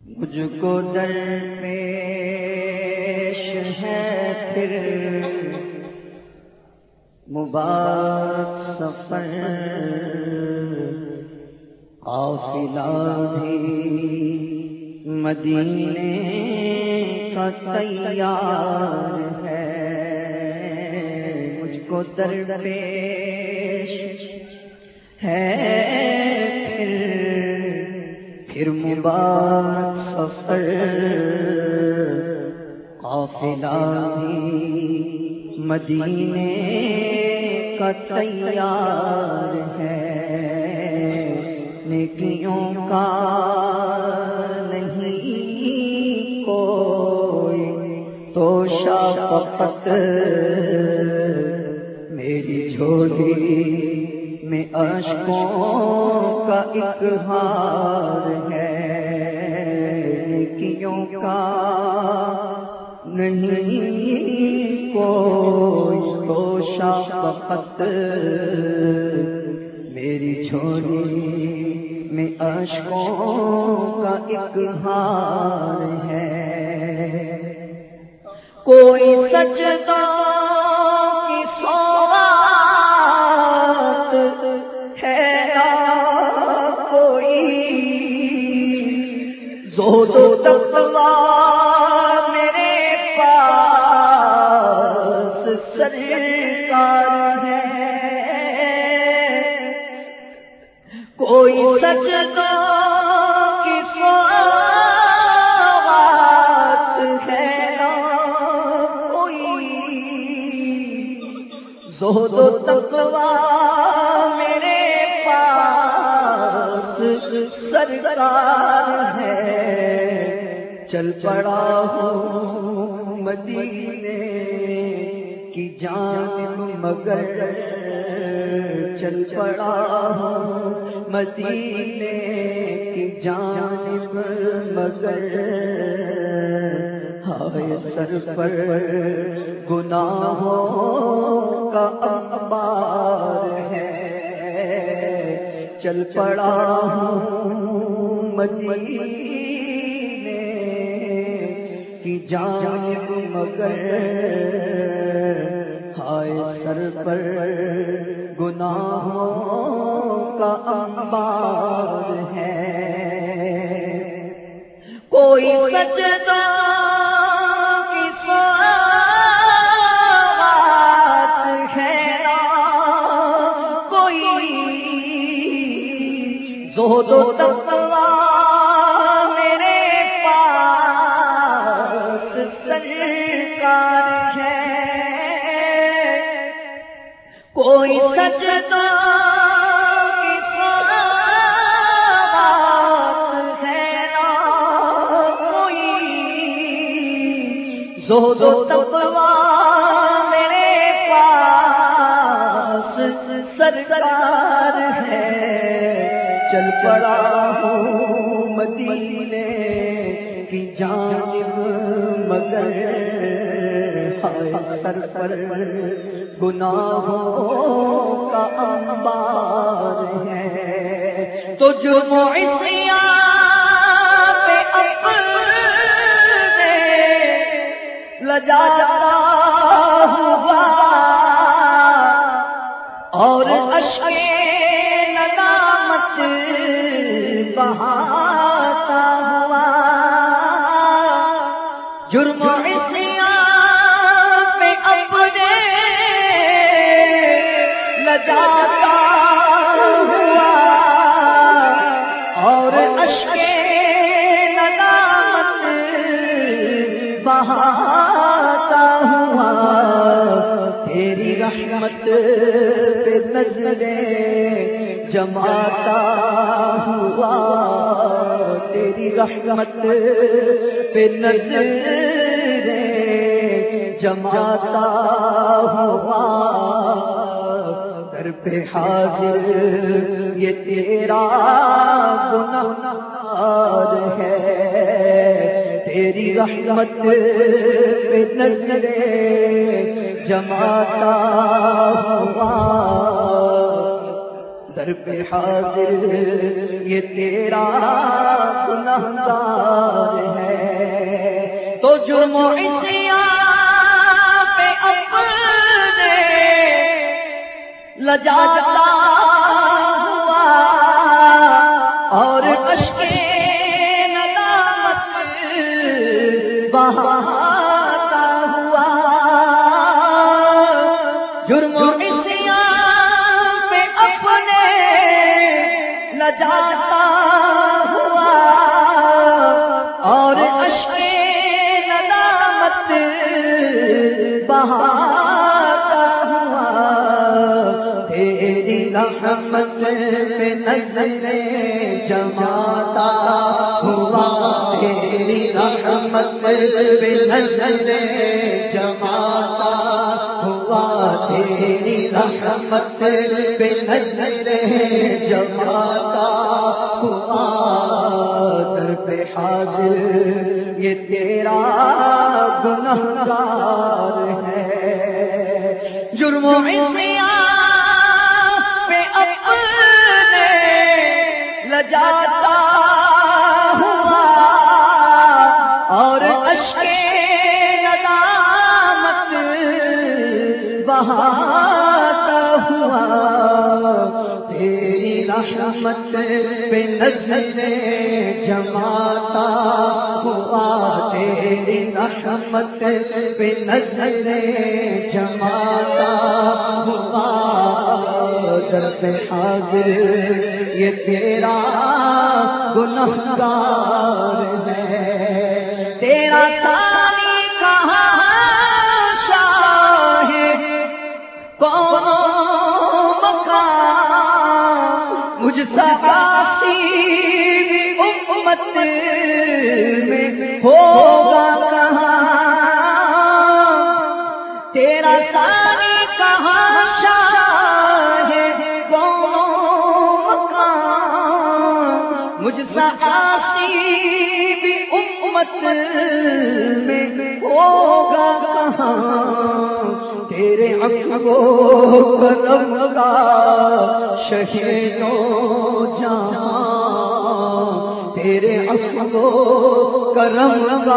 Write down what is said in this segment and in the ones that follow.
مجھ کو درپیش ہے پھر مبارک سفر، قافلہ بھی مدینے کا تیار ہے۔ مجھ کو درپیش ہے پھر مبارک سفر، قافلہ بھی مدینے کا تیار ہے۔ نیکیوں کا نہیں کوئی توشہ، فقط میری جھولی میں اشکوں کا ایک ہار ہے۔ نیکیوں کا نہیں کوئی توشہ، فقط میری جھولی میں اشکوں کا ایک ہار ہے۔ کوئی سجدہ کی سوغات ہے نہ کوئی، زہد و تقویٰ میرے پاس سرکار ہے۔ کوئی سجدہ کی سوغات ہے نہ کوئی، زہد و تقویٰ میرے پاس سرکار ہے۔ چل پڑا ہوں مدینے کی جانب مگر، چل پڑا ہوں مدینے کی جانب مگر، ہائے سر پر گناہوں کا انبار ہے۔ چل پڑا ہوں مدینے کی جانب مگر، ہائے سر پر گناہوں کا انبار ہے۔ کوئی سجدہ کی سوغات ہے نہ کوئی، زہد و تقویٰ میرے پاس سرکار ہے۔ کوئی سجدہ کی سوغات ہے نہ کوئی، زہد و تقویٰ میرے پاس سرکار ہے۔ چل پڑا ہوں مدینے کی جانب مگر، ہائے سر پر گناہوں کا انبار ہے۔ تو جو معصیاں پہ اپنے لجاتا ہوا اور اشک ندامت بہاتا ہوا، جرم عصیاں پہ اپنے لجاتا ہوا اور اشک ندامت بہاتا ہوا، تیری رحمت پہ نظریں جماتا ہوا، تیری رحمت پہ نظریں جماتا ہوا، در پہ حاضر یہ تیرا گنہگار ہے۔ تیری رحمت پہ نظریں جماتا ہوا، در پہ حاضر یہ تیرا گنہگار جرم و عصیان پہ اپنے لجاتا ہوا اور اشک ندامت بہاتا ہوا، جرم و عصیان پہ اپنے لجاتا ہوا اور اشک ندامت بہاتا ہوا، تیری رحمت پہ نظریں جماتا ہوا، تیری رحمت پہ نظریں جماتا ہوا، تیری رحمت پہ نظریں جماتا ہوا، در پہ حاضر یہ تیرا گنہگار ہے، جرم و عصیان پہ اپنے لجاتا ہوا اور اشک ندامت بہاتا ہوا، تیری رحمت پہ نظریں جماتا ہوا، تیری رحمت پہ نظریں جماتا ہوا، در پہ حاضر یہ تیرا گنہگار ہے، تیرا ثانی کہاں شاہ کون مقام، مجھ سا عاصی امت میں ہوگا کہاں، تیرا ثانی کہاں شاہ کون مقام، مجھ سا عاصی امت میں ہوگا کہاں، تیرے عفو و کرم کا شہیدوں جہاں، تیرے عفو و کرم کا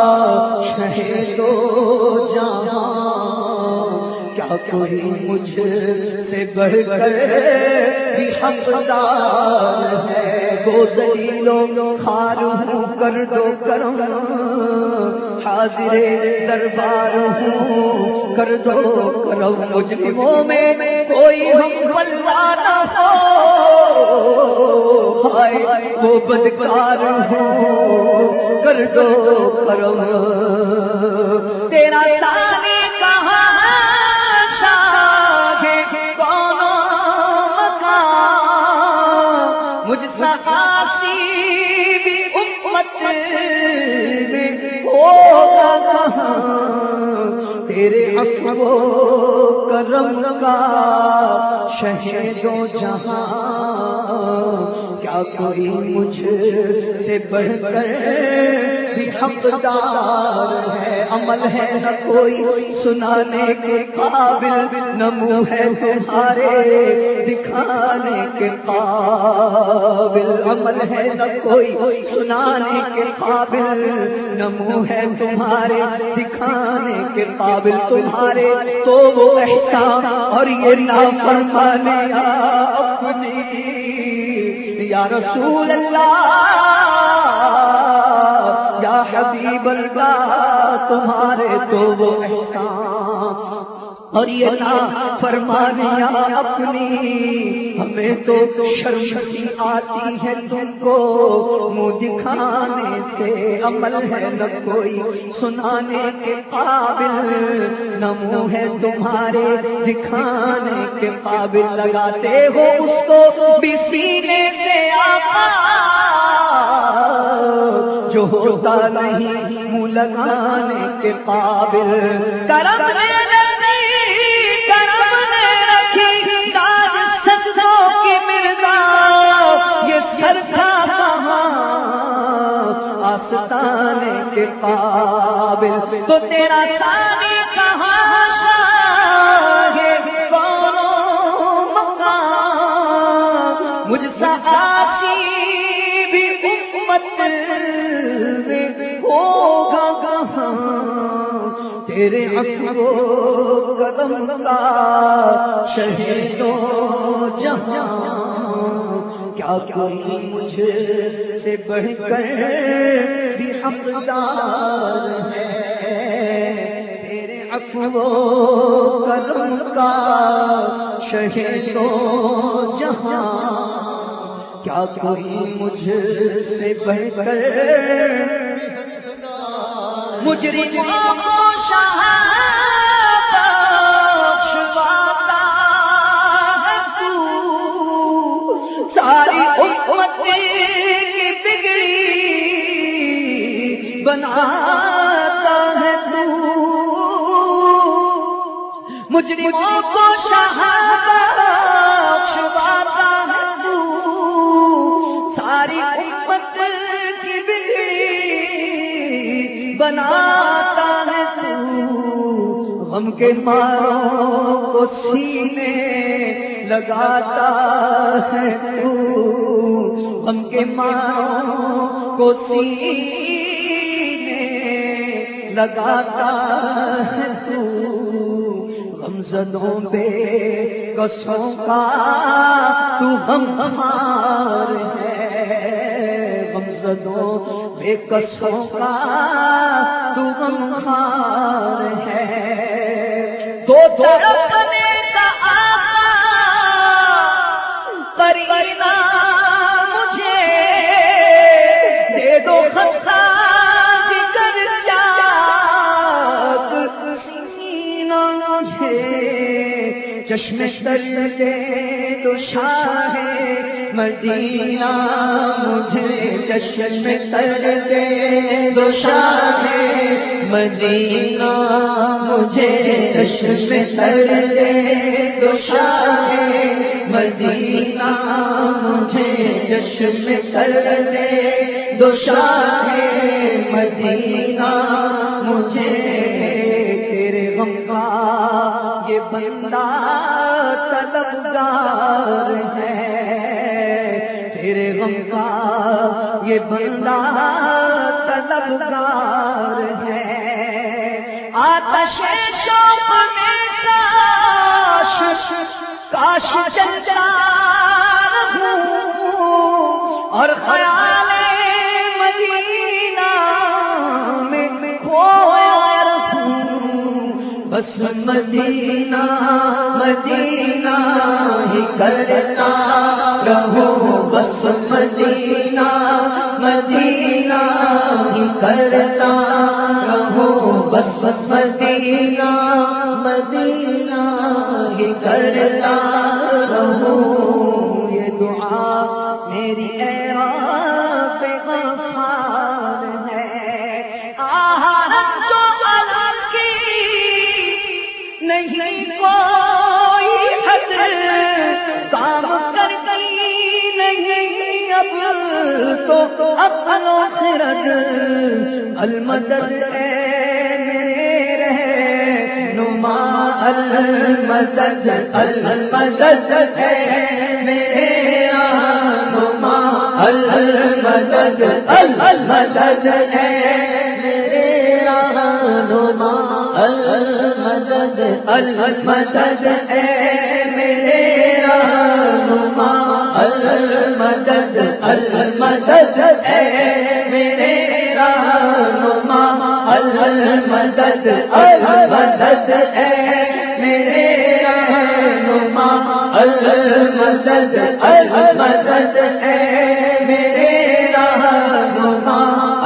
شہیدوں جہاں، کیا کوئی مجھ سے بڑھ کر بھی حقدار ہے، گو ذلیلوں خوار ہوں کر دو کرم، حاضر دربار ہوں کر دو کرم، مجرموں میں کوئی ہم واللہ نہ ہو، ہائے وہ بدکار ہوں کر دو کرم، تیرا ثانی کہاں شاہ کون مقام، مجھ سا عاصی امت میں ہوگا کہاں، تیرے عفو و کرم کا شہیدوں جہاں، کیا کوئی مجھ سے بڑھ کر بھی حقدار ہے، عمل ہے نہ کوئی سنانے کے قابل، نہ منہ ہے تمہارے دکھانے کے قابل، عمل ہے نہ کوئی سنانے کے قابل، نہ منہ ہے تمہارے دکھانے کے قابل، تمہارے تو وہ احسان اور یہ نافرمانیاں اپنی، یا رسول اللہ یا حبیب اللہ، تمہارے تو وہ احسان اور یہ نافرمانیاں اپنی، ہمیں تو شرم سی آتی ہے تم کو منہ دکھانے سے، عمل ہے نہ کوئی سنانے کے قابل، نہ منہ ہے تمہارے دکھانے کے قابل، لگاتے ہو اس کو بھی سینے سے آقا جو ہوتا نہیں منہ لگانے کے قابل، کرم نے آستانے کے قابل، تو تیرا ثانی کہاں شاہ کون مقام، مجھ سا عاصی بھی امت میں ہوگا کہاں، تیرے عفو و کرم کا شہید و جہاں، کیا کوئی مجھ سے بڑھ کر بھی حقدار ہے، تیرے عفو و کرم کا شہید و جہاں، کیا کوئی مجھ سے بڑھ کر مجرموں کو شاہ بخشواتا ہے تو، ساری امت کی بگڑی بناتا ہے تو، مجرموں کو شاہ بخشواتا ہے تو، ساری امت کی بگڑی بناتا ہے تو، غم کے ماروں کو سینے لگاتا ہے تو، غم کے ماروں کو سینے لگاتا ہے تو، غمزدوں بے کسوں کا تو غمخوار ہے، غمزدوں بے کسوں کا تو غمخوار ہے، تو تڑپنے کا قرینہ مجھے دے دو، خطا جگر جاگ سینہ مجھے، چشم تر دے دو شاہ مدینہ مجھے، چشم تر دے دو شاہ مدینہ مجھے، چشم تر دے دو شاہ مدینہ مجھے، چشم تر دے دو شاہ مدینہ مجھے، تیرے غم کا یہ بندہ طلبگار ہے، تیرے غم کا یہ بندہ طلبگار ہے، آتش شوق میں کاش چلتا رہوں، اور خیال مدینہ میں کھویا رہوں، بس مدینہ مدینہ ہی کرتا رہوں، بس مدینہ مدینہ ہی کرتا رہوں، بس مدینہ مدینہ ہی کرتا رہوں، یہ دعا میری اے رب غفار ہے، جو علم کی نہیں کوئی حد، کام کرتی نہیں اب تو عقل و خرد، المدد اے میرے رہنما، المدد المدد اے میرے رہنما، المدد المدد اے میرے رہنما، المدد المدد اے میرے رہنما، المدد المدد اے میرے رہنما، المدد المدد اے میرے رہنما، المدد المدد اے میرے رہنما،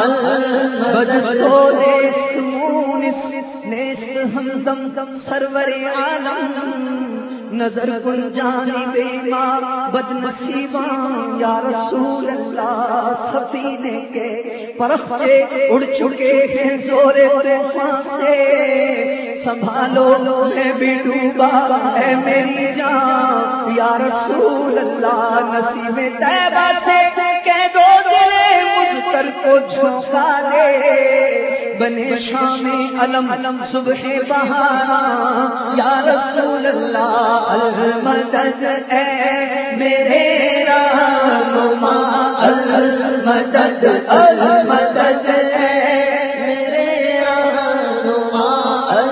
بدو نیست مونس نیست ہمدم سرور عالم، نظر کن جانب ما بد نصیباں یا رسول اللہ، سفینے کے پرخچے اڑ چکے ہیں زور طوفان سے، سنبھالو میں بھی ڈوبا ہے میری جان یا رسول اللہ، نسیم طیبہ سے کہہ دو دل مجھ کو جھونکا دے، بنے شام علم صبح بہار یا رسول اللہ، المدد اے میرے رہنما، المدد المدد اے میرے رہنما،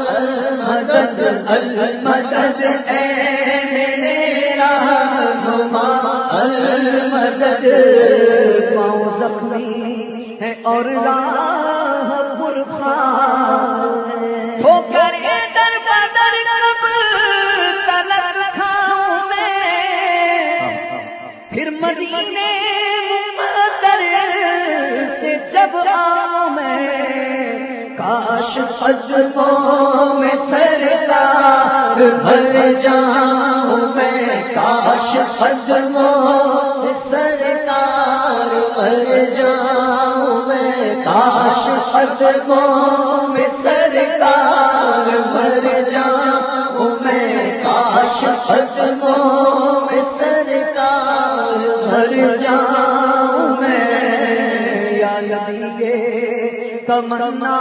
المدد اے میرا رہنما المدد، پاؤں زخمی ہے اور راہ پرخار ہو کر در بدر کب تلک کھاؤں میں، پھر مدینے مقدر سے جب آؤں میں، کاش قدموں میں سرکار بھر جاؤں میں، کاش قدموں میں سرکار بھر جاؤں میں، کاش قدموں میں سرکار بھر جاؤں میں، کاش قدموں میں سرکار بھر جاؤں میں، یا نبی تمنا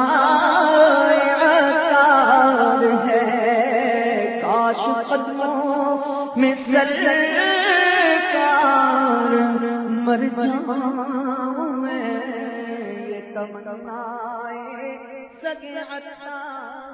عطار ہے، کاش قدموں میں سرکار مر جاؤں میں، یہ تمنا سگے عطار